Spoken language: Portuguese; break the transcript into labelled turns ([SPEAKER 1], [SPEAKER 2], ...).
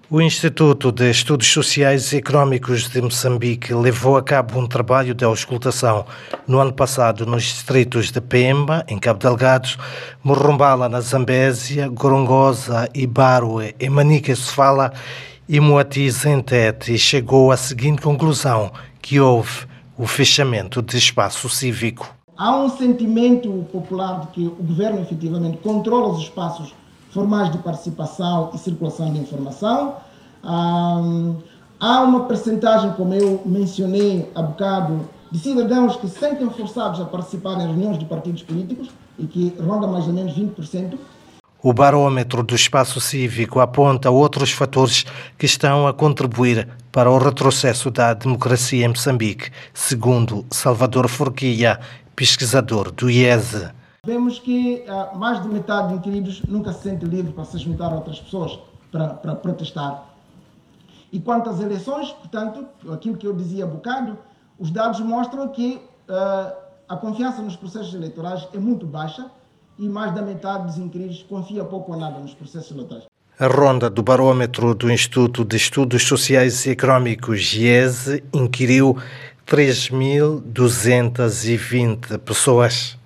[SPEAKER 1] O Instituto de Estudos Sociais e Económicos de Moçambique levou a cabo um trabalho de auscultação no ano passado nos distritos de Pemba, em Cabo Delgado, Morrombala, na Zambésia, Gorongosa e Barue, em Manica-Sofala e Moatize, em Tete, e chegou à seguinte conclusão, que houve o fechamento de espaço cívico.
[SPEAKER 2] Há um sentimento popular de que o governo efetivamente controla os espaços formais de participação e circulação de informação. Há uma percentagem, como eu mencionei há bocado, de cidadãos que se sentem forçados a participar em reuniões de partidos políticos e que ronda mais ou menos 20%.
[SPEAKER 1] O barômetro do espaço cívico aponta outros fatores que estão a contribuir para o retrocesso da democracia em Moçambique, segundo Salvador Forquilha, pesquisador do IESE.
[SPEAKER 2] Vemos que mais de metade de inquiridos nunca se sente livre para se juntar a outras pessoas para protestar. E quanto às eleições, portanto, aquilo que eu dizia há bocado, os dados mostram que a confiança nos processos eleitorais é muito baixa e mais da metade dos inquiridos confia pouco ou nada nos processos eleitorais.
[SPEAKER 1] A ronda do barômetro do Instituto de Estudos Sociais e Económicos, IESE, inquiriu 3.220 pessoas.